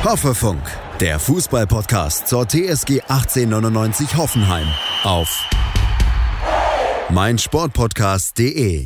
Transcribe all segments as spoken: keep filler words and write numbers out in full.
Hoffefunk, der Fußball-Podcast zur T S G achtzehnhundertneunundneunzig Hoffenheim auf meinsportpodcast punkt de.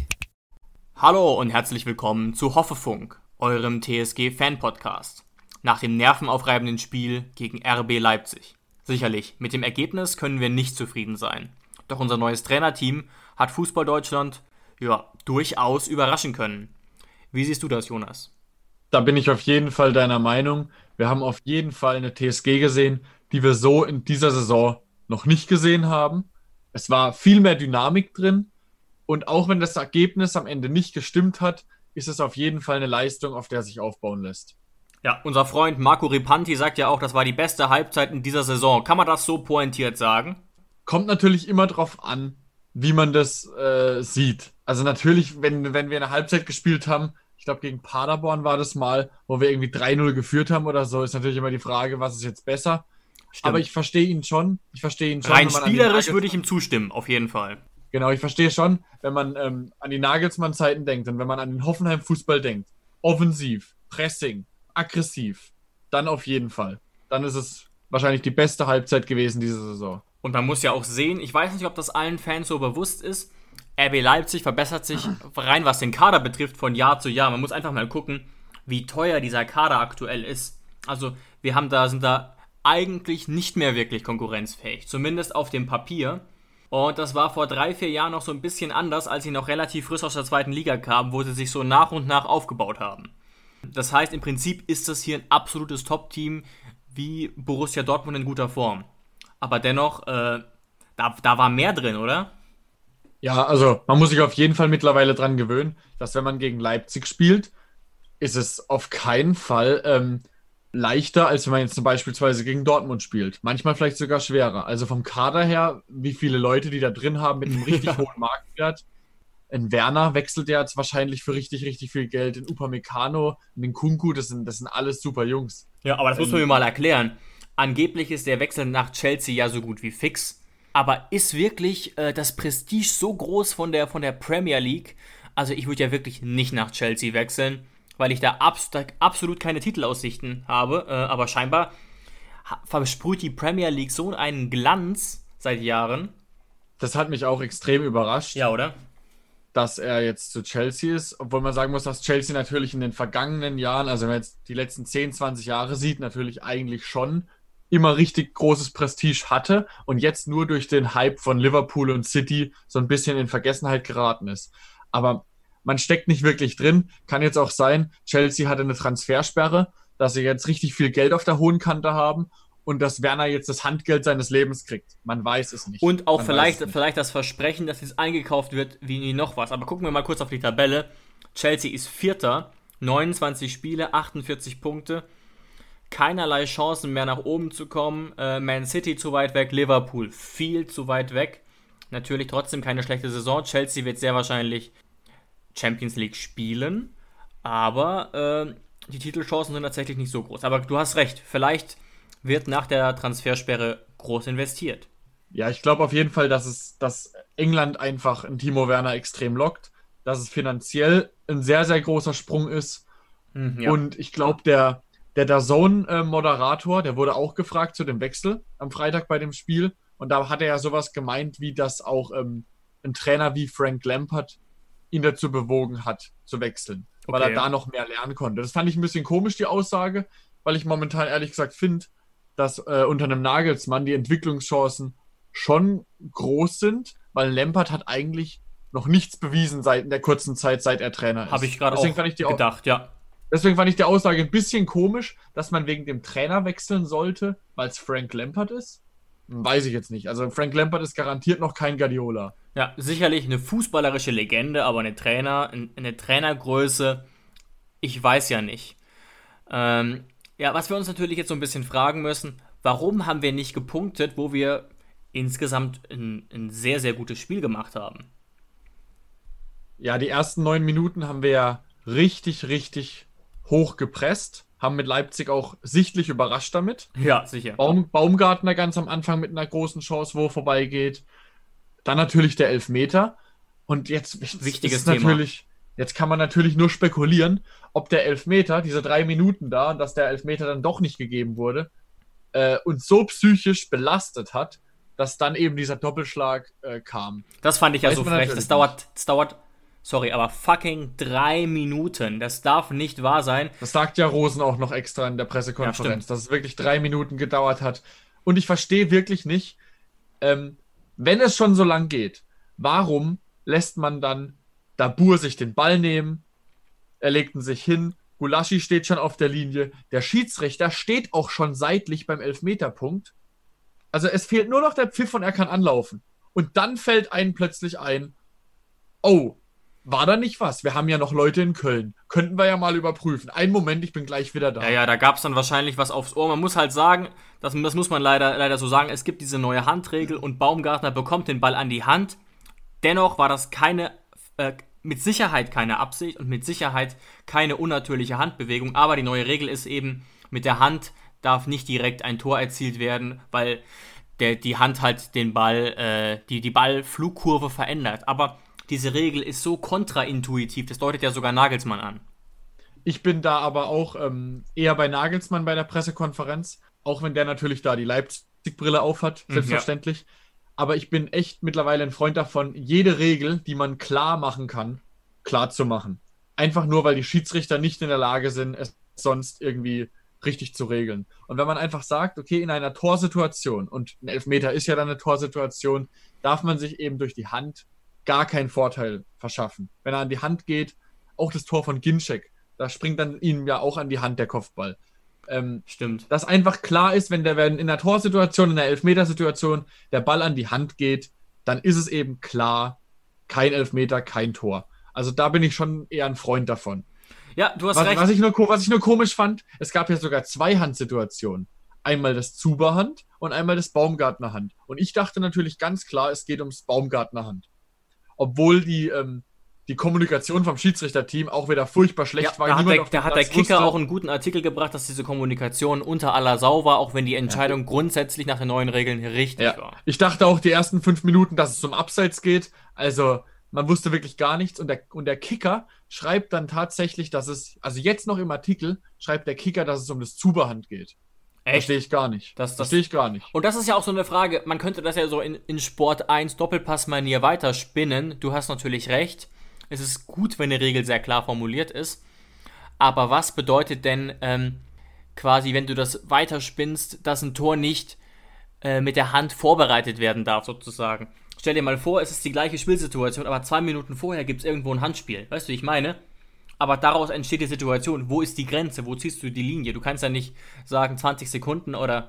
Hallo und herzlich willkommen zu Hoffefunk, eurem T S G-Fan-Podcast. Nach dem nervenaufreibenden Spiel gegen R B Leipzig. Sicherlich, mit dem Ergebnis können wir nicht zufrieden sein. Doch unser neues Trainerteam hat Fußball Deutschland ja, durchaus überraschen können. Wie siehst du das, Jonas? Da bin ich auf jeden Fall deiner Meinung. Wir haben auf jeden Fall eine T S G gesehen, die wir so in dieser Saison noch nicht gesehen haben. Es war viel mehr Dynamik drin. Und auch wenn das Ergebnis am Ende nicht gestimmt hat, ist es auf jeden Fall eine Leistung, auf der sich aufbauen lässt. Ja, unser Freund Marco Ripanti sagt ja auch, das war die beste Halbzeit in dieser Saison. Kann man das so pointiert sagen? Kommt natürlich immer drauf an, wie man das äh, sieht. Also natürlich, wenn, wenn wir eine Halbzeit gespielt haben, ich glaube gegen Paderborn war das mal, wo wir irgendwie drei null geführt haben oder so, ist natürlich immer die Frage, was ist jetzt besser. Stimmt. Aber ich verstehe ihn schon. Ich verstehe ihn schon. Rein spielerisch würde ich ihm zustimmen, auf jeden Fall. Genau, ich verstehe schon, wenn man ähm, an die Nagelsmann-Zeiten denkt und wenn man an den Hoffenheim-Fußball denkt. Offensiv, Pressing, aggressiv, dann auf jeden Fall. Dann ist es wahrscheinlich die beste Halbzeit gewesen diese Saison. Und man muss ja auch sehen, ich weiß nicht, ob das allen Fans so bewusst ist, R B Leipzig verbessert sich rein, was den Kader betrifft, von Jahr zu Jahr. Man muss einfach mal gucken, wie teuer dieser Kader aktuell ist. Also wir haben da, sind da eigentlich nicht mehr wirklich konkurrenzfähig, zumindest auf dem Papier. Und das war vor drei, vier Jahren noch so ein bisschen anders, als sie noch relativ frisch aus der zweiten Liga kamen, wo sie sich so nach und nach aufgebaut haben. Das heißt, im Prinzip ist das hier ein absolutes Top-Team wie Borussia Dortmund in guter Form. Aber dennoch, äh, da, da war mehr drin, oder? Ja, also man muss sich auf jeden Fall mittlerweile dran gewöhnen, dass wenn man gegen Leipzig spielt, ist es auf keinen Fall ähm, leichter, als wenn man jetzt zum beispielsweise gegen Dortmund spielt. Manchmal vielleicht sogar schwerer. Also vom Kader her, wie viele Leute die da drin haben mit einem richtig hohen Marktwert. Ein Werner wechselt ja jetzt wahrscheinlich für richtig, richtig viel Geld. In Upamecano, in Nkunku, das sind, das sind alles super Jungs. Ja, aber das muss man mir mal erklären. Angeblich ist der Wechsel nach Chelsea ja so gut wie fix. Aber ist wirklich äh, das Prestige so groß von der, von der Premier League? Also ich würde ja wirklich nicht nach Chelsea wechseln, weil ich da abs- absolut keine Titelaussichten habe. Äh, aber scheinbar ha- versprüht die Premier League so einen Glanz seit Jahren. Das hat mich auch extrem überrascht. Ja, oder? Dass er jetzt zu Chelsea ist, obwohl man sagen muss, dass Chelsea natürlich in den vergangenen Jahren, also wenn man jetzt die letzten zehn, zwanzig Jahre sieht, natürlich eigentlich schon immer richtig großes Prestige hatte und jetzt nur durch den Hype von Liverpool und City so ein bisschen in Vergessenheit geraten ist. Aber man steckt nicht wirklich drin. Kann jetzt auch sein, Chelsea hatte eine Transfersperre, dass sie jetzt richtig viel Geld auf der hohen Kante haben und dass Werner jetzt das Handgeld seines Lebens kriegt. Man weiß es nicht. Und auch Man vielleicht, vielleicht das Versprechen, dass jetzt eingekauft wird wie noch was. Aber gucken wir mal kurz auf die Tabelle. Chelsea ist Vierter, neunundzwanzig Spiele, achtundvierzig Punkte. Keinerlei Chancen mehr nach oben zu kommen. Äh, Man City zu weit weg, Liverpool viel zu weit weg. Natürlich trotzdem keine schlechte Saison. Chelsea wird sehr wahrscheinlich Champions League spielen. Aber äh, die Titelchancen sind tatsächlich nicht so groß. Aber du hast recht, vielleicht wird nach der Transfersperre groß investiert. Ja, ich glaube auf jeden Fall, dass es, dass England einfach einen Timo Werner extrem lockt, dass es finanziell ein sehr, sehr großer Sprung ist. Hm, ja. Und ich glaube, der, der DAZN-Moderator, der wurde auch gefragt zu dem Wechsel am Freitag bei dem Spiel. Und da hat er ja sowas gemeint, wie das auch ähm, ein Trainer wie Frank Lampard ihn dazu bewogen hat, zu wechseln, weil Okay, er ja. da noch mehr lernen konnte. Das fand ich ein bisschen komisch, die Aussage, weil ich momentan ehrlich gesagt finde, dass äh, unter einem Nagelsmann die Entwicklungschancen schon groß sind, weil Lampard hat eigentlich noch nichts bewiesen seit in der kurzen Zeit, seit er Trainer ist. Habe ich gerade Deswegen auch fand ich die Au- gedacht, ja. Deswegen fand ich die Aussage ein bisschen komisch, dass man wegen dem Trainer wechseln sollte, weil es Frank Lampard ist. Hm, Weiß ich jetzt nicht. Also Frank Lampard ist garantiert noch kein Guardiola. Ja, sicherlich eine fußballerische Legende, aber eine Trainer, eine Trainergröße, ich weiß ja nicht. Ähm, ja, was wir uns natürlich jetzt so ein bisschen fragen müssen, warum haben wir nicht gepunktet, wo wir insgesamt ein, ein sehr, sehr gutes Spiel gemacht haben? Ja, die ersten neun Minuten haben wir ja richtig, richtig hoch gepresst, haben mit Leipzig auch sichtlich überrascht damit. Ja, sicher. Baum, Baumgartner ganz am Anfang mit einer großen Chance, wo er vorbeigeht. Dann natürlich der Elfmeter. Und jetzt Wichtiges ist Thema. natürlich Jetzt kann man natürlich nur spekulieren, ob der Elfmeter, diese drei Minuten da, dass der Elfmeter dann doch nicht gegeben wurde, äh, uns so psychisch belastet hat, dass dann eben dieser Doppelschlag äh, kam. Das fand ich ja Weiß so man frech. natürlich Das dauert, das dauert, sorry, aber fucking drei Minuten. Das darf nicht wahr sein. Das sagt ja Rosen auch noch extra in der Ja, Pressekonferenz, stimmt. dass es wirklich drei Minuten gedauert hat. Und ich verstehe wirklich nicht, ähm, wenn es schon so lang geht, warum lässt man dann Dabur sich den Ball nehmen? Er legt ihn sich hin. Gulaschi steht schon auf der Linie. Der Schiedsrichter steht auch schon seitlich beim Elfmeterpunkt. Also es fehlt nur noch der Pfiff und er kann anlaufen. Und dann fällt einem plötzlich ein, oh, war da nicht was? Wir haben ja noch Leute in Köln. Könnten wir ja mal überprüfen. Einen Moment, ich bin gleich wieder da. Ja, ja, da gab es dann wahrscheinlich was aufs Ohr. Man muss halt sagen, das, das muss man leider, leider so sagen, es gibt diese neue Handregel und Baumgartner bekommt den Ball an die Hand. Dennoch war das keine, äh, mit Sicherheit keine Absicht und mit Sicherheit keine unnatürliche Handbewegung. Aber die neue Regel ist eben, mit der Hand darf nicht direkt ein Tor erzielt werden, weil der, die Hand halt den Ball, äh, die, die Ballflugkurve verändert. Aber diese Regel ist so kontraintuitiv, das deutet ja sogar Nagelsmann an. Ich bin da aber auch ähm, eher bei Nagelsmann bei der Pressekonferenz, auch wenn der natürlich da die Leipzig-Brille aufhat, selbstverständlich. Ja. Aber ich bin echt mittlerweile ein Freund davon, jede Regel, die man klar machen kann, klar zu machen. Einfach nur, weil die Schiedsrichter nicht in der Lage sind, es sonst irgendwie richtig zu regeln. Und wenn man einfach sagt, okay, in einer Torsituation, und ein Elfmeter ist ja dann eine Torsituation, darf man sich eben durch die Hand gar keinen Vorteil verschaffen. Wenn er an die Hand geht, auch das Tor von Ginczek, da springt dann ihm ja auch an die Hand der Kopfball. Ähm, Stimmt. Dass einfach klar ist, wenn der wenn in der Torsituation, in der Elfmetersituation der Ball an die Hand geht, dann ist es eben klar, kein Elfmeter, kein Tor. Also da bin ich schon eher ein Freund davon. Ja, du hast Was, recht. was, ich nur, was ich nur komisch fand, es gab ja sogar zwei Handsituationen. Einmal das Zuber-Hand und einmal das Baumgartner-Hand. Und ich dachte natürlich ganz klar, es geht ums Baumgartner-Hand. Obwohl die, ähm, die Kommunikation vom Schiedsrichterteam auch wieder furchtbar schlecht Ja, war. da hat, Niemand der, auf dem da hat der Platz Kicker wusste. auch einen guten Artikel gebracht, dass diese Kommunikation unter aller Sau war, auch wenn die Entscheidung ja. grundsätzlich nach den neuen Regeln richtig ja. war. Ich dachte auch die ersten fünf Minuten, dass es zum Abseits geht. Also man wusste wirklich gar nichts. Und der, und der Kicker schreibt dann tatsächlich, dass es, also jetzt noch im Artikel, schreibt der Kicker, dass es um das Zuberhand geht. Echt? Verstehe ich gar nicht. Das, das Verstehe ich gar nicht. Und das ist ja auch so eine Frage, man könnte das ja so in, in Sport eins Doppelpass-Manier weiterspinnen. Du hast natürlich recht. Es ist gut, wenn eine Regel sehr klar formuliert ist. Aber was bedeutet denn ähm, quasi, wenn du das weiterspinnst, dass ein Tor nicht äh, mit der Hand vorbereitet werden darf, sozusagen? Stell dir mal vor, es ist die gleiche Spielsituation, aber zwei Minuten vorher gibt es irgendwo ein Handspiel. Weißt du, wie ich meine? Aber daraus entsteht die Situation. Wo ist die Grenze? Wo ziehst du die Linie? Du kannst ja nicht sagen zwanzig Sekunden oder...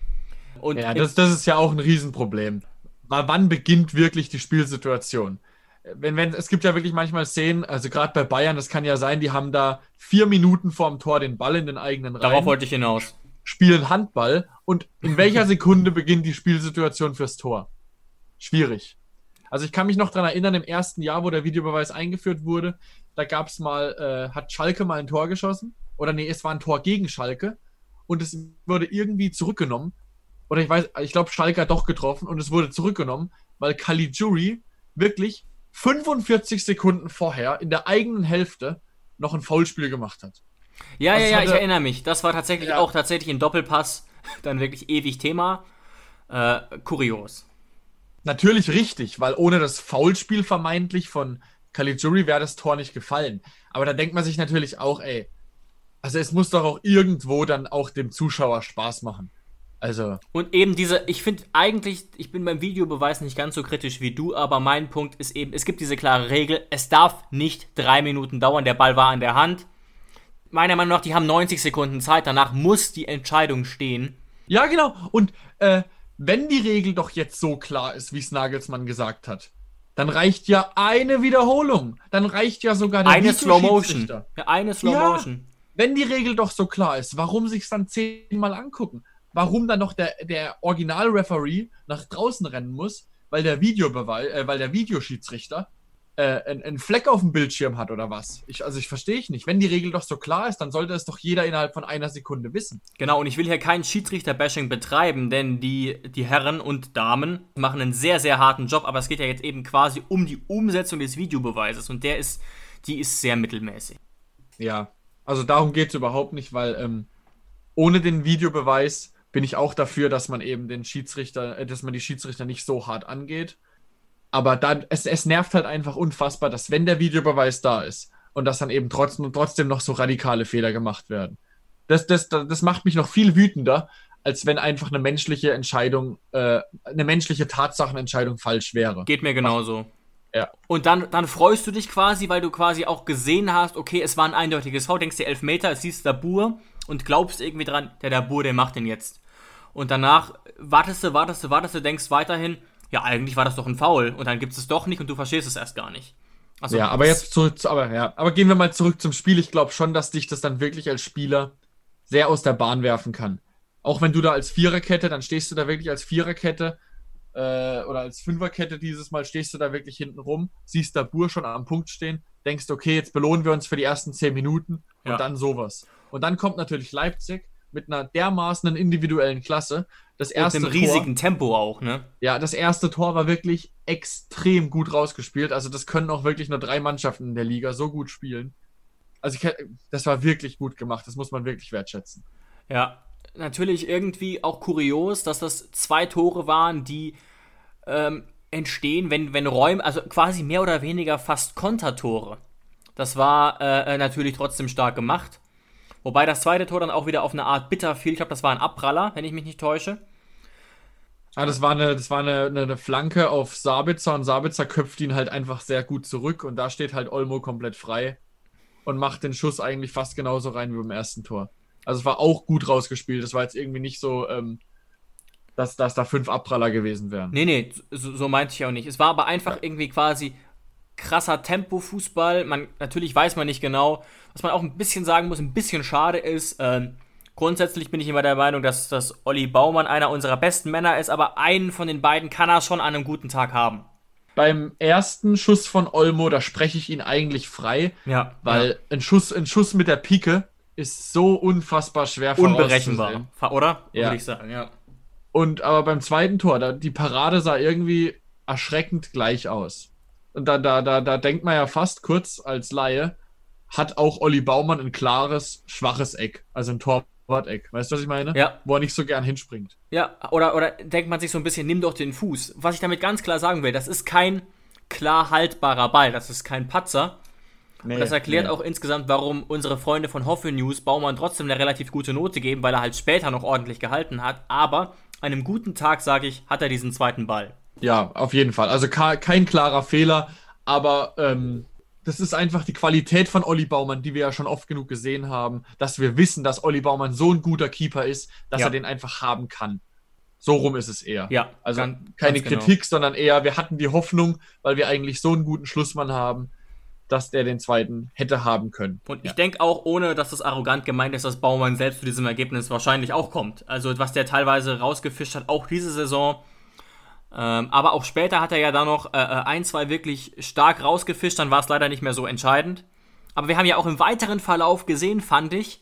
Und ja, das, das ist ja auch ein Riesenproblem. Weil wann beginnt wirklich die Spielsituation? Wenn, wenn, es gibt ja wirklich manchmal Szenen, also gerade bei Bayern, das kann ja sein, die haben da vier Minuten vorm Tor den Ball in den eigenen Reihen. Darauf wollte ich hinaus. Spielen Handball und in welcher Sekunde beginnt die Spielsituation fürs Tor? Schwierig. Also ich kann mich noch daran erinnern, im ersten Jahr, wo der Videobeweis eingeführt wurde, da gab es mal, äh, hat Schalke mal ein Tor geschossen. Oder nee, es war ein Tor gegen Schalke. Und es wurde irgendwie zurückgenommen. Oder ich weiß, ich glaube, Schalke hat doch getroffen und es wurde zurückgenommen, weil Caligiuri wirklich fünfundvierzig Sekunden vorher in der eigenen Hälfte noch ein Foulspiel gemacht hat. Ja, also ja, ja, hatte, ich erinnere mich. Das war tatsächlich ja. auch tatsächlich ein Doppelpass. Dann wirklich ewig Thema. Äh, kurios. Natürlich richtig, weil ohne das Foulspiel vermeintlich von Caligiuri wäre das Tor nicht gefallen. Aber da denkt man sich natürlich auch, ey, also es muss doch auch irgendwo dann auch dem Zuschauer Spaß machen. Also. Und eben diese, ich finde eigentlich, ich bin beim Videobeweis nicht ganz so kritisch wie du, aber mein Punkt ist eben, es gibt diese klare Regel, es darf nicht drei Minuten dauern, der Ball war an der Hand. Meiner Meinung nach, die haben neunzig Sekunden Zeit, danach muss die Entscheidung stehen. Ja, genau. Und äh, wenn die Regel doch jetzt so klar ist, wie es Nagelsmann gesagt hat, dann reicht ja eine Wiederholung. Dann reicht ja sogar der Eine Slow Motion. Ja, eine Slow ja, Motion. Wenn die Regel doch so klar ist, warum sich's dann zehnmal angucken? Warum dann noch der, der Original-Referee nach draußen rennen muss, weil der Videobeweis, äh, weil der Videoschiedsrichter äh, einen, einen Fleck auf dem Bildschirm hat oder was. Ich, also ich verstehe ich nicht. Wenn die Regel doch so klar ist, dann sollte es doch jeder innerhalb von einer Sekunde wissen. Genau, und ich will hier kein Schiedsrichter-Bashing betreiben, denn die, die Herren und Damen machen einen sehr, sehr harten Job, aber es geht ja jetzt eben quasi um die Umsetzung des Videobeweises und der ist, die ist sehr mittelmäßig. Ja, also darum geht es überhaupt nicht, weil ähm, ohne den Videobeweis bin ich auch dafür, dass man eben den Schiedsrichter, äh, dass man die Schiedsrichter nicht so hart angeht. Aber dann, es, es nervt halt einfach unfassbar, dass wenn der Videobeweis da ist und dass dann eben trotzdem, trotzdem noch so radikale Fehler gemacht werden. Das, das, das macht mich noch viel wütender, als wenn einfach eine menschliche Entscheidung, äh, eine menschliche Tatsachenentscheidung falsch wäre. Geht mir genauso. Ja. Und dann, dann freust du dich quasi, weil du quasi auch gesehen hast, okay, es war ein eindeutiges Foul, denkst dir Elfmeter, es siehst Dabur und glaubst irgendwie dran, der Dabur, der macht den jetzt. Und danach wartest du, wartest du, wartest du, denkst weiterhin, ja, eigentlich war das doch ein Foul und dann gibt es doch nicht und du verstehst es erst gar nicht. Also, ja, aber jetzt zurück zu, aber ja, aber gehen wir mal zurück zum Spiel. Ich glaube schon, dass dich das dann wirklich als Spieler sehr aus der Bahn werfen kann. Auch wenn du da als Viererkette, dann stehst du da wirklich als Viererkette äh, oder als Fünferkette dieses Mal, stehst du da wirklich hinten rum, siehst Dabur schon am Punkt stehen, denkst, okay, jetzt belohnen wir uns für die ersten zehn Minuten und ja. dann sowas. Und dann kommt natürlich Leipzig mit einer dermaßen individuellen Klasse. Das erste und einem riesigen Tor, Tempo auch, ne? Ja, das erste Tor war wirklich extrem gut rausgespielt. Also das können auch wirklich nur drei Mannschaften in der Liga so gut spielen. Also ich, das war wirklich gut gemacht. Das muss man wirklich wertschätzen. Ja, natürlich irgendwie auch kurios, dass das zwei Tore waren, die ähm, entstehen, wenn, wenn Räume, also quasi mehr oder weniger fast Kontertore. Das war äh, natürlich trotzdem stark gemacht. Wobei das zweite Tor dann auch wieder auf eine Art bitter fiel. Ich glaube, das war ein Abpraller, wenn ich mich nicht täusche. Ah, das war eine, das war eine, eine, eine Flanke auf Sabitzer und Sabitzer köpft ihn halt einfach sehr gut zurück und da steht halt Olmo komplett frei und macht den Schuss eigentlich fast genauso rein wie beim ersten Tor. Also es war auch gut rausgespielt. Das war jetzt irgendwie nicht so, ähm, dass, dass da fünf Abpraller gewesen wären. Nee, nee, so, so meinte ich auch nicht. Es war aber einfach ja. irgendwie quasi krasser Tempo-Fußball. Man, natürlich weiß man nicht genau. Was man auch ein bisschen sagen muss, ein bisschen schade ist, ähm, grundsätzlich bin ich immer der Meinung, dass, dass Olli Baumann einer unserer besten Männer ist, aber einen von den beiden kann er schon an einem guten Tag haben. Beim ersten Schuss von Olmo, da spreche ich ihn eigentlich frei, ja, weil ja. Ein, Schuss, ein Schuss mit der Pike ist so unfassbar schwer unberechenbar, oder? Ja. Würde ich sagen, ja. Und aber beim zweiten Tor, da, die Parade sah irgendwie erschreckend gleich aus. Und da, da, da, da denkt man ja fast kurz als Laie, hat auch Olli Baumann ein klares, schwaches Eck, also ein Torwart-Eck. Weißt du, was ich meine? Ja. Wo er nicht so gern hinspringt. Ja, oder, oder denkt man sich so ein bisschen, nimm doch den Fuß. Was ich damit ganz klar sagen will, das ist kein klar haltbarer Ball, das ist kein Patzer. Nee, und das erklärt nee. auch insgesamt, warum unsere Freunde von Hoffe News Baumann trotzdem eine relativ gute Note geben, weil er halt später noch ordentlich gehalten hat. Aber an einem guten Tag, sage ich, hat er diesen zweiten Ball. Ja, auf jeden Fall. Also kein klarer Fehler, aber ähm, das ist einfach die Qualität von Olli Baumann, die wir ja schon oft genug gesehen haben, dass wir wissen, dass Olli Baumann so ein guter Keeper ist, dass ja. er den einfach haben kann. So rum ist es eher. Ja, also ganz, keine ganz Kritik, genau. sondern eher, wir hatten die Hoffnung, weil wir eigentlich so einen guten Schlussmann haben, dass der den zweiten hätte haben können. Und ja. ich denke auch, ohne dass das arrogant gemeint ist, dass Baumann selbst zu diesem Ergebnis wahrscheinlich auch kommt. Also was der teilweise rausgefischt hat, auch diese Saison. Ähm, aber auch später hat er ja da noch äh, ein, zwei wirklich stark rausgefischt, dann war es leider nicht mehr so entscheidend. Aber wir haben ja auch im weiteren Verlauf gesehen, fand ich,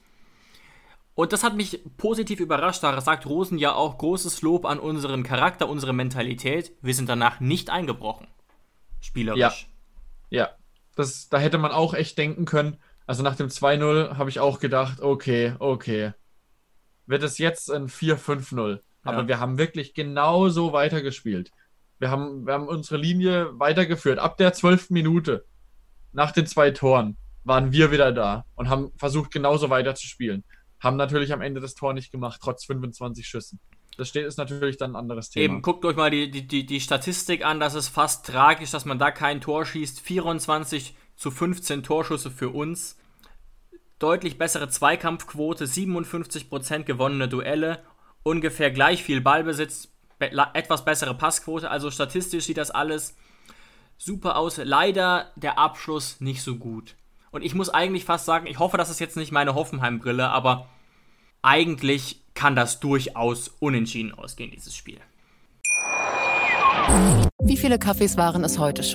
und das hat mich positiv überrascht, da sagt Rosen ja auch großes Lob an unseren Charakter, unsere Mentalität. Wir sind danach nicht eingebrochen. Spielerisch. Ja, ja. Das, da hätte man auch echt denken können, also nach dem zwei null habe ich auch gedacht, okay, okay, wird es jetzt ein vier fünf null. Ja. Aber wir haben wirklich genauso weitergespielt. Wir haben, wir haben unsere Linie weitergeführt. Ab der zwölften Minute, nach den zwei Toren, waren wir wieder da und haben versucht, genauso weiter zu spielen. Haben natürlich am Ende das Tor nicht gemacht, trotz fünfundzwanzig Schüssen. Das steht, ist natürlich dann ein anderes Thema. Eben, guckt euch mal die, die, die Statistik an, das ist fast tragisch, dass man da kein Tor schießt. vierundzwanzig zu fünfzehn Torschüsse für uns. Deutlich bessere Zweikampfquote, siebenundfünfzig Prozent gewonnene Duelle, ungefähr gleich viel Ballbesitz, be- etwas bessere Passquote. Also statistisch sieht das alles super aus. Leider der Abschluss nicht so gut. Und ich muss eigentlich fast sagen, ich hoffe, das ist jetzt nicht meine Hoffenheim-Brille, aber eigentlich kann das durchaus unentschieden ausgehen, dieses Spiel. Wie viele Kaffees waren es heute schon?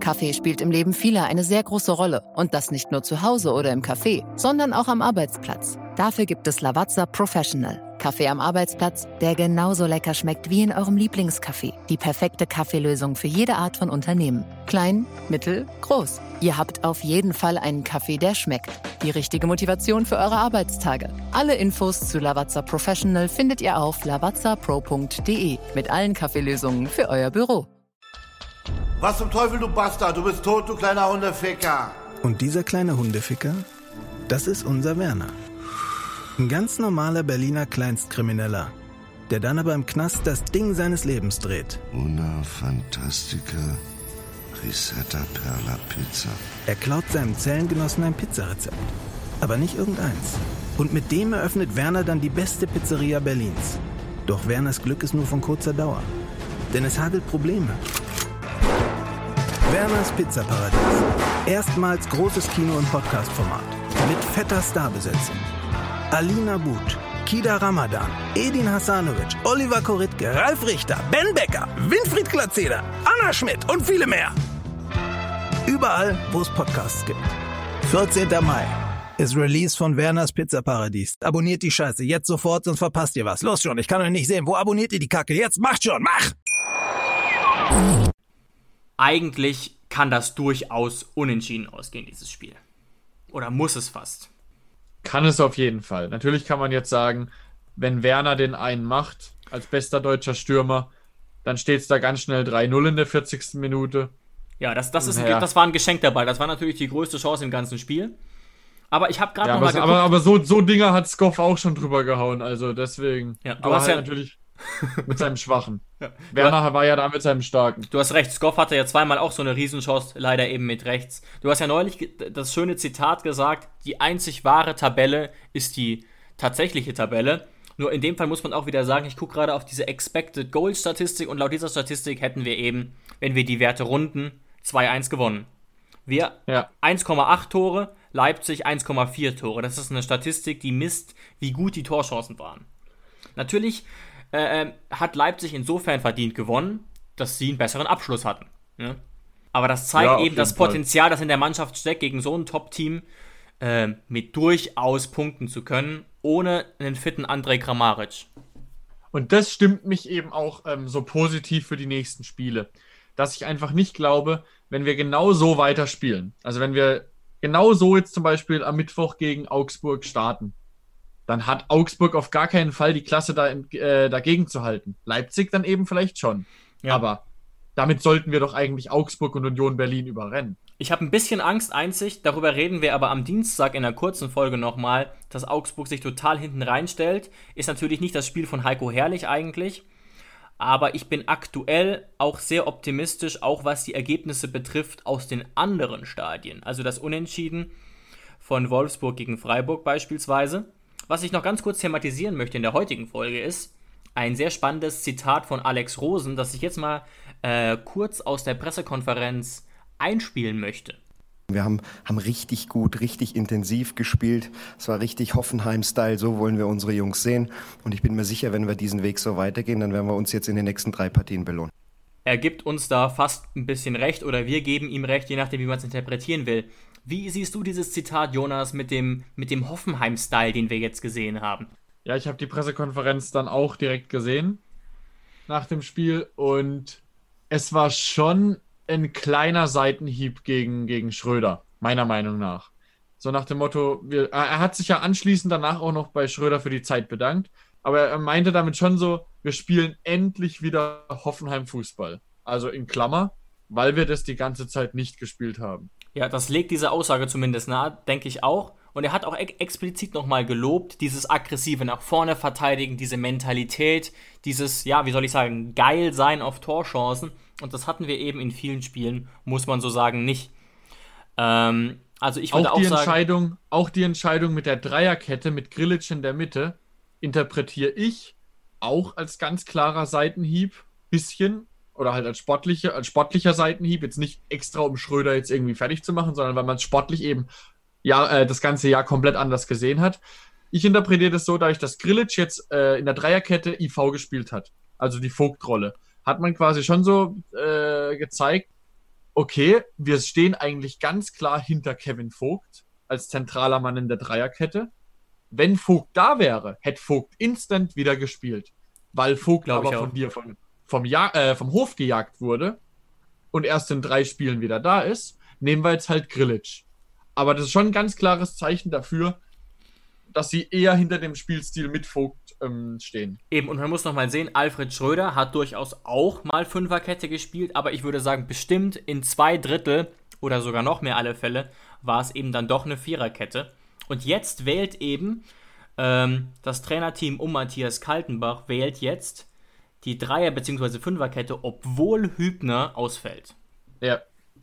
Kaffee spielt im Leben vieler eine sehr große Rolle. Und das nicht nur zu Hause oder im Café, sondern auch am Arbeitsplatz. Dafür gibt es Lavazza Professional. Kaffee am Arbeitsplatz, der genauso lecker schmeckt wie in eurem Lieblingscafé. Die perfekte Kaffeelösung für jede Art von Unternehmen. Klein, mittel, groß. Ihr habt auf jeden Fall einen Kaffee, der schmeckt. Die richtige Motivation für eure Arbeitstage. Alle Infos zu Lavazza Professional findet ihr auf lavazza pro punkt de mit allen Kaffeelösungen für euer Büro. Was zum Teufel, du Bastard? Du bist tot, du kleiner Hundeficker. Und dieser kleine Hundeficker, das ist unser Werner. Ein ganz normaler Berliner Kleinstkrimineller, der dann aber im Knast das Ding seines Lebens dreht. Una Fantastica Risetta Perla Pizza. Er klaut seinem Zellengenossen ein Pizzarezept, aber nicht irgendeins. Und mit dem eröffnet Werner dann die beste Pizzeria Berlins. Doch Werners Glück ist nur von kurzer Dauer, denn es hagelt Probleme. Werners Pizzaparadies. Erstmals großes Kino- und Podcast-Format. Mit fetter Starbesetzung. Alina But, Kida Ramadan, Edin Hasanovic, Oliver Koritke, Ralf Richter, Ben Becker, Winfried Glatzeder, Anna Schmidt und viele mehr. Überall, wo es Podcasts gibt. vierzehnter Mai ist Release von Werners Pizzaparadies. Abonniert die Scheiße jetzt sofort, sonst verpasst ihr was. Los schon, ich kann euch nicht sehen. Wo abonniert ihr die Kacke? Jetzt macht schon, mach! Eigentlich kann das durchaus unentschieden ausgehen, dieses Spiel. Oder muss es fast. Kann es auf jeden Fall. Natürlich kann man jetzt sagen, wenn Werner den einen macht, als bester deutscher Stürmer, dann steht es da ganz schnell drei null in der vierzigsten Minute. Ja, das, das, ist ein, ja. das war ein geschenkter Ball. Das war natürlich die größte Chance im ganzen Spiel. Aber ich habe gerade ja, noch mal aber, geguckt. aber, aber so, so Dinger hat Skoff auch schon drüber gehauen, also deswegen. Ja, du aber hast halt ja natürlich mit seinem Schwachen. Ja. Werner war ja da mit seinem Starken. Du hast recht, Skoff hatte ja zweimal auch so eine Riesenchance, leider eben mit rechts. Du hast ja neulich das schöne Zitat gesagt, die einzig wahre Tabelle ist die tatsächliche Tabelle. Nur in dem Fall muss man auch wieder sagen, ich gucke gerade auf diese Expected Goal Statistik und laut dieser Statistik hätten wir eben, wenn wir die Werte runden, zwei eins gewonnen. Wir ja. eins Komma acht Tore, Leipzig eins Komma vier Tore. Das ist eine Statistik, die misst, wie gut die Torchancen waren. Natürlich äh, hat Leipzig insofern verdient gewonnen, dass sie einen besseren Abschluss hatten. Ne? Aber das zeigt ja, eben das Potenzial, Fall. das in der Mannschaft steckt, gegen so ein Top-Team äh, mit durchaus punkten zu können, ohne einen fitten Andrej Kramaric. Und das stimmt mich eben auch ähm, so positiv für die nächsten Spiele. Dass ich einfach nicht glaube, wenn wir genau so weiterspielen, also wenn wir genau so jetzt zum Beispiel am Mittwoch gegen Augsburg starten, dann hat Augsburg auf gar keinen Fall die Klasse da, äh, dagegen zu halten. Leipzig dann eben vielleicht schon. Ja. Aber damit sollten wir doch eigentlich Augsburg und Union Berlin überrennen. Ich habe ein bisschen Angst, einzig, darüber reden wir aber am Dienstag in einer kurzen Folge nochmal, dass Augsburg sich total hinten reinstellt. Ist natürlich nicht das Spiel von Heiko Herrlich eigentlich, aber ich bin aktuell auch sehr optimistisch, auch was die Ergebnisse betrifft aus den anderen Stadien. Also das Unentschieden von Wolfsburg gegen Freiburg beispielsweise. Was ich noch ganz kurz thematisieren möchte in der heutigen Folge ist ein sehr spannendes Zitat von Alex Rosen, das ich jetzt mal äh, kurz aus der Pressekonferenz einspielen möchte. Wir haben, haben richtig gut, richtig intensiv gespielt. Es war richtig Hoffenheim-Style, so wollen wir unsere Jungs sehen. Und ich bin mir sicher, wenn wir diesen Weg so weitergehen, dann werden wir uns jetzt in den nächsten drei Partien belohnen. Er gibt uns da fast ein bisschen recht oder wir geben ihm recht, je nachdem, wie man es interpretieren will. Wie siehst du dieses Zitat, Jonas, mit dem, mit dem Hoffenheim-Style, den wir jetzt gesehen haben? Ja, ich habe die Pressekonferenz dann auch direkt gesehen nach dem Spiel und es war schon ein kleiner Seitenhieb gegen, gegen Schröder, meiner Meinung nach. So nach dem Motto, wir, er hat sich ja anschließend danach auch noch bei Schröder für die Zeit bedankt, aber er meinte damit schon so, wir spielen endlich wieder Hoffenheim-Fußball. Also in Klammer, weil wir das die ganze Zeit nicht gespielt haben. Ja, das legt diese Aussage zumindest nahe, denke ich auch. Und er hat auch ex- explizit nochmal gelobt, dieses aggressive nach vorne verteidigen, diese Mentalität, dieses, ja, wie soll ich sagen, geil sein auf Torchancen. Und das hatten wir eben in vielen Spielen, muss man so sagen, nicht. Ähm, also ich würde auch, auch die sagen... Entscheidung, auch die Entscheidung mit der Dreierkette, mit Grilic in der Mitte, interpretiere ich auch als ganz klarer Seitenhieb, bisschen, oder halt als, sportliche, als sportlicher Seitenhieb, jetzt nicht extra, um Schröder jetzt irgendwie fertig zu machen, sondern weil man es sportlich eben ja, äh, das ganze Jahr komplett anders gesehen hat. Ich interpretiere das so, dadurch, dass Grilic jetzt äh, in der Dreierkette I V gespielt hat, also die Vogtrolle, hat man quasi schon so äh, gezeigt, okay, wir stehen eigentlich ganz klar hinter Kevin Vogt als zentraler Mann in der Dreierkette. Wenn Vogt da wäre, hätte Vogt instant wieder gespielt, weil Vogt Glaub ich aber auch. von dir vom, vom, ja äh, vom Hof gejagt wurde und erst in drei Spielen wieder da ist, nehmen wir jetzt halt Grillitsch. Aber das ist schon ein ganz klares Zeichen dafür, dass sie eher hinter dem Spielstil mit Vogt ähm, stehen. Eben, und man muss noch mal sehen, Alfred Schröder hat durchaus auch mal Fünferkette gespielt, aber ich würde sagen, bestimmt in zwei Drittel oder sogar noch mehr alle Fälle war es eben dann doch eine Viererkette. Und jetzt wählt eben ähm, das Trainerteam um Matthias Kaltenbach, wählt jetzt die Dreier- bzw. Fünferkette, obwohl Hübner ausfällt. Ja.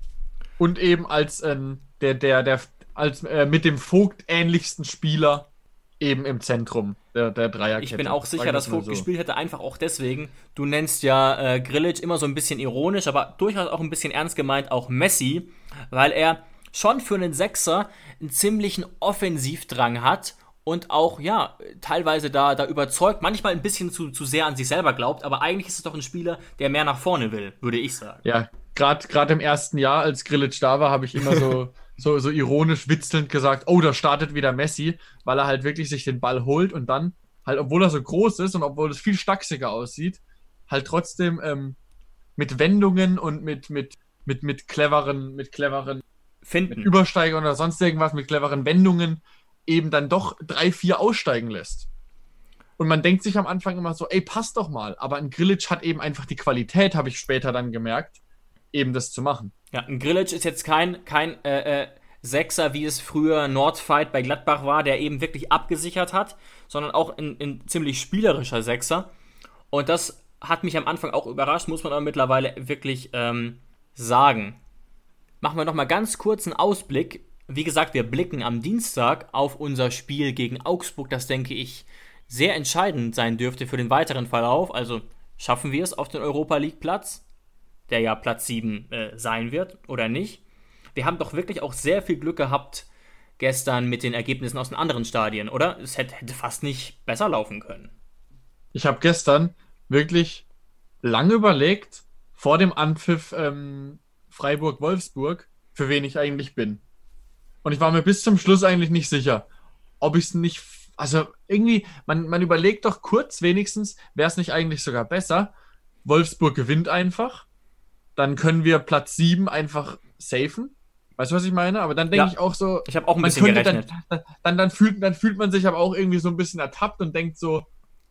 Und eben als ähm, der, der, der als äh, mit dem Vogt ähnlichsten Spieler eben im Zentrum der, der Dreierkette. Ich bin auch sicher, dass Vogt so. gespielt hätte, einfach auch deswegen. Du nennst ja äh, Grillitsch immer so ein bisschen ironisch, aber durchaus auch ein bisschen ernst gemeint, auch Messi, weil er schon für einen Sechser einen ziemlichen Offensivdrang hat und auch, ja, teilweise da, da überzeugt, manchmal ein bisschen zu, zu sehr an sich selber glaubt, aber eigentlich ist es doch ein Spieler, der mehr nach vorne will, würde ich sagen. Ja, gerade im ersten Jahr, als Grillitsch da war, habe ich immer so, so, so ironisch witzelnd gesagt, oh, da startet wieder Messi, weil er halt wirklich sich den Ball holt und dann halt, obwohl er so groß ist und obwohl es viel stachsiger aussieht, halt trotzdem ähm, mit Wendungen und mit, mit, mit, mit cleveren, mit cleveren Finden. mit Übersteigern oder sonst irgendwas, mit cleveren Wendungen eben dann doch drei, vier aussteigen lässt. Und man denkt sich am Anfang immer so, ey, passt doch mal. Aber ein Grillitsch hat eben einfach die Qualität, habe ich später dann gemerkt, eben das zu machen. Ja, ein Grillitsch ist jetzt kein, kein äh, äh, Sechser, wie es früher Nordfight bei Gladbach war, der eben wirklich abgesichert hat, sondern auch ein, ein ziemlich spielerischer Sechser. Und das hat mich am Anfang auch überrascht, muss man aber mittlerweile wirklich ähm, sagen. Machen wir noch mal ganz kurz einen Ausblick. Wie gesagt, wir blicken am Dienstag auf unser Spiel gegen Augsburg, das, denke ich, sehr entscheidend sein dürfte für den weiteren Verlauf. Also schaffen wir es auf den Europa-League-Platz, der ja Platz sieben äh, sein wird, oder nicht? Wir haben doch wirklich auch sehr viel Glück gehabt gestern mit den Ergebnissen aus den anderen Stadien, oder? Es hätte, hätte fast nicht besser laufen können. Ich habe gestern wirklich lange überlegt, vor dem Anpfiff ähm, Freiburg-Wolfsburg, für wen ich eigentlich bin. Und ich war mir bis zum Schluss eigentlich nicht sicher, ob ich es nicht, also irgendwie, man, man überlegt doch kurz wenigstens, wäre es nicht eigentlich sogar besser, Wolfsburg gewinnt einfach, dann können wir Platz sieben einfach safen. Weißt du, was ich meine? Aber dann denke Ja, ich auch so, ich habe auch ein man bisschen könnte gerechnet. Dann, dann, dann, fühlt, dann fühlt man sich aber auch irgendwie so ein bisschen ertappt und denkt so,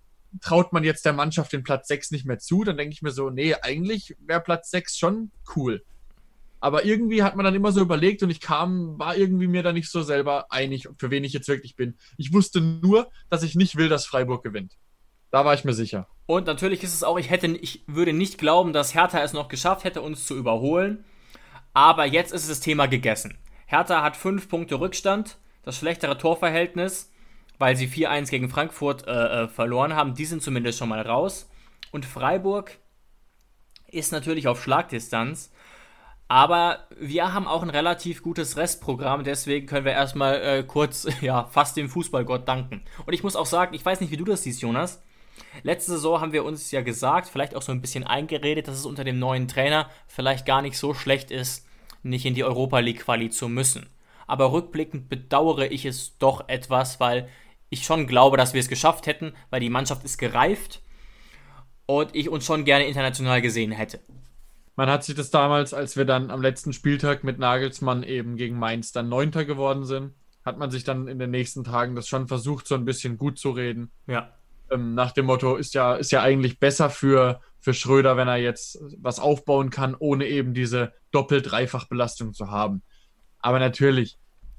traut man jetzt der Mannschaft den Platz sechs nicht mehr zu? Dann denke ich mir so, nee, eigentlich wäre Platz sechs schon cool. Aber irgendwie hat man dann immer so überlegt und ich kam, war irgendwie mir da nicht so selber einig, für wen ich jetzt wirklich bin. Ich wusste nur, dass ich nicht will, dass Freiburg gewinnt. Da war ich mir sicher. Und natürlich ist es auch, ich hätte, ich würde nicht glauben, dass Hertha es noch geschafft hätte, uns zu überholen. Aber jetzt ist das Thema gegessen. Hertha hat fünf Punkte Rückstand, das schlechtere Torverhältnis, weil sie vier eins gegen Frankfurt äh, äh, verloren haben. Die sind zumindest schon mal raus. Und Freiburg ist natürlich auf Schlagdistanz. Aber wir haben auch ein relativ gutes Restprogramm, deswegen können wir erstmal äh, kurz, ja, fast dem Fußballgott danken. Und ich muss auch sagen, ich weiß nicht, wie du das siehst, Jonas. Letzte Saison haben wir uns ja gesagt, vielleicht auch so ein bisschen eingeredet, dass es unter dem neuen Trainer vielleicht gar nicht so schlecht ist, nicht in die Europa League Quali zu müssen. Aber rückblickend bedauere ich es doch etwas, weil ich schon glaube, dass wir es geschafft hätten, weil die Mannschaft ist gereift und ich uns schon gerne international gesehen hätte. Man hat sich das damals, als wir dann am letzten Spieltag mit Nagelsmann eben gegen Mainz dann Neunter geworden sind, hat man sich dann in den nächsten Tagen das schon versucht, so ein bisschen gut zu reden. Ja. Ähm, nach dem Motto, ist ja, ist ja eigentlich besser für, für Schröder, wenn er jetzt was aufbauen kann, ohne eben diese Doppel-Dreifach-Belastung zu haben. Aber natürlich,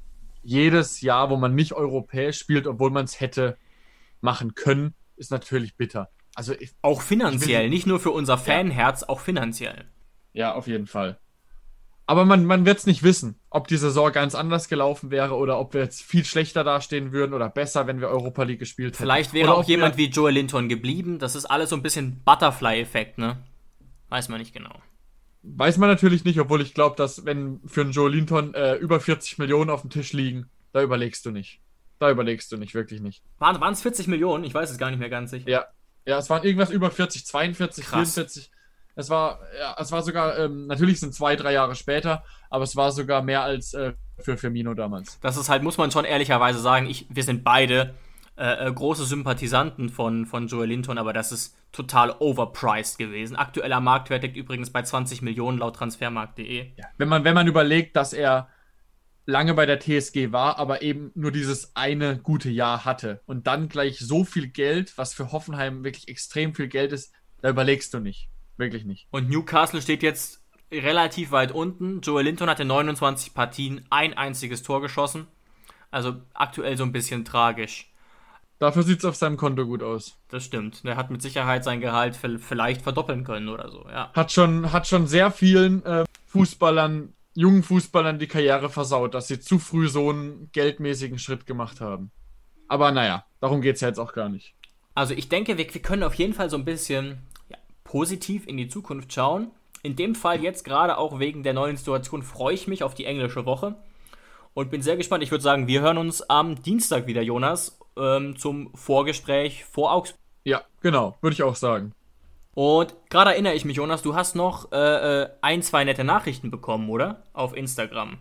jedes Jahr, wo man nicht europäisch spielt, obwohl man es hätte machen können, ist natürlich bitter. Also ich, auch finanziell, will, nicht nur für unser Fanherz, ja. Auch finanziell. Ja, auf jeden Fall. Aber man, man wird es nicht wissen, ob die Saison ganz anders gelaufen wäre oder ob wir jetzt viel schlechter dastehen würden oder besser, wenn wir Europa League gespielt hätten. Vielleicht wäre oder auch jemand wie Joel Linton geblieben. Das ist alles so ein bisschen Butterfly-Effekt, ne? Weiß man nicht genau. Weiß man natürlich nicht, obwohl ich glaube, dass wenn für einen Joel Linton äh, über vierzig Millionen auf dem Tisch liegen, da überlegst du nicht. Da überlegst du nicht, wirklich nicht. Waren es vierzig Millionen? Ich weiß es gar nicht mehr ganz sicher. Ja, ja, es waren irgendwas über vierzig, zweiundvierzig, Krass. vierundvierzig. Es war, ja, es war sogar, ähm, natürlich sind zwei, drei Jahre später, aber es war sogar mehr als äh, für Firmino damals. Das ist halt, muss man schon ehrlicherweise sagen, ich, wir sind beide äh, große Sympathisanten von, von Joelinton, aber das ist total overpriced gewesen. Aktueller Marktwert liegt übrigens bei zwanzig Millionen laut transfermarkt punkt de. Ja, wenn man, wenn man überlegt, dass er lange bei der T S G war, aber eben nur dieses eine gute Jahr hatte und dann gleich so viel Geld, was für Hoffenheim wirklich extrem viel Geld ist, da überlegst du nicht. Wirklich nicht. Und Newcastle steht jetzt relativ weit unten. Joelinton hat in neunundzwanzig Partien ein einziges Tor geschossen. Also aktuell so ein bisschen tragisch. Dafür sieht es auf seinem Konto gut aus. Das stimmt. Der hat mit Sicherheit sein Gehalt vielleicht verdoppeln können oder so. Ja. Hat schon, hat schon sehr vielen äh, Fußballern, jungen Fußballern die Karriere versaut, dass sie zu früh so einen geldmäßigen Schritt gemacht haben. Aber naja, darum geht es ja jetzt auch gar nicht. Also ich denke, wir, wir können auf jeden Fall so ein bisschen positiv in die Zukunft schauen. In dem Fall jetzt gerade auch wegen der neuen Situation freue ich mich auf die englische Woche und bin sehr gespannt. Ich würde sagen, wir hören uns am Dienstag wieder, Jonas, ähm, zum Vorgespräch vor Augsburg. Ja, genau, würde ich auch sagen. Und gerade erinnere ich mich, Jonas, du hast noch äh, ein, zwei nette Nachrichten bekommen, oder? Auf Instagram.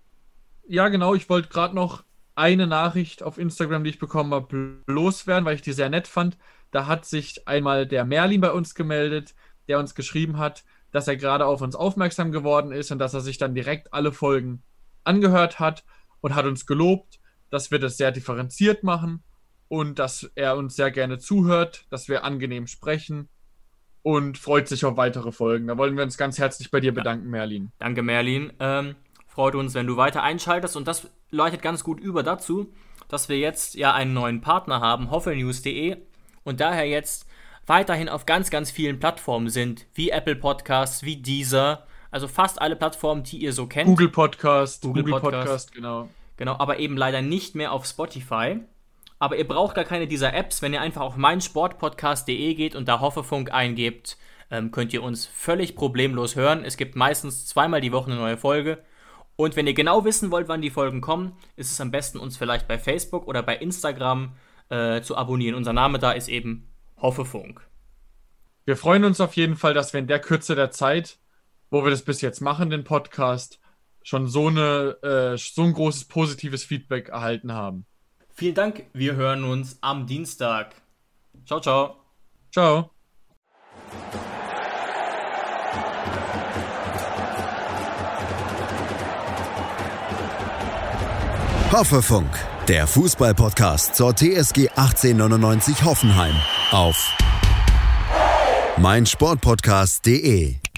Ja, genau, ich wollte gerade noch eine Nachricht auf Instagram, die ich bekommen habe, loswerden, weil ich die sehr nett fand. Da hat sich einmal der Merlin bei uns gemeldet, der uns geschrieben hat, dass er gerade auf uns aufmerksam geworden ist und dass er sich dann direkt alle Folgen angehört hat und hat uns gelobt, dass wir das sehr differenziert machen und dass er uns sehr gerne zuhört, dass wir angenehm sprechen und freut sich auf weitere Folgen. Da wollen wir uns ganz herzlich bei dir bedanken, Merlin. Danke, Merlin. Ähm, freut uns, wenn du weiter einschaltest und das leitet ganz gut über dazu, dass wir jetzt ja einen neuen Partner haben, hoffelnews punkt de. Und daher jetzt weiterhin auf ganz, ganz vielen Plattformen sind, wie Apple Podcasts, wie Deezer, also fast alle Plattformen, die ihr so kennt. Google Podcast, Google, Google Podcast, Podcast, genau. Genau, aber eben leider nicht mehr auf Spotify. Aber ihr braucht gar keine dieser Apps, wenn ihr einfach auf meinsportpodcast punkt de geht und da Hoffefunk eingebt, ähm, könnt ihr uns völlig problemlos hören. Es gibt meistens zweimal die Woche eine neue Folge. Und wenn ihr genau wissen wollt, wann die Folgen kommen, ist es am besten, uns vielleicht bei Facebook oder bei Instagram Äh, zu abonnieren. Unser Name da ist eben Hoffefunk. Wir freuen uns auf jeden Fall, dass wir in der Kürze der Zeit, wo wir das bis jetzt machen, den Podcast, schon so, eine, äh, so ein großes positives Feedback erhalten haben. Vielen Dank. Wir hören uns am Dienstag. Ciao, ciao. Ciao. Hoffefunk, der Fußball-Podcast zur T S G achtzehnhundertneunundneunzig Hoffenheim auf meinsportpodcast punkt de.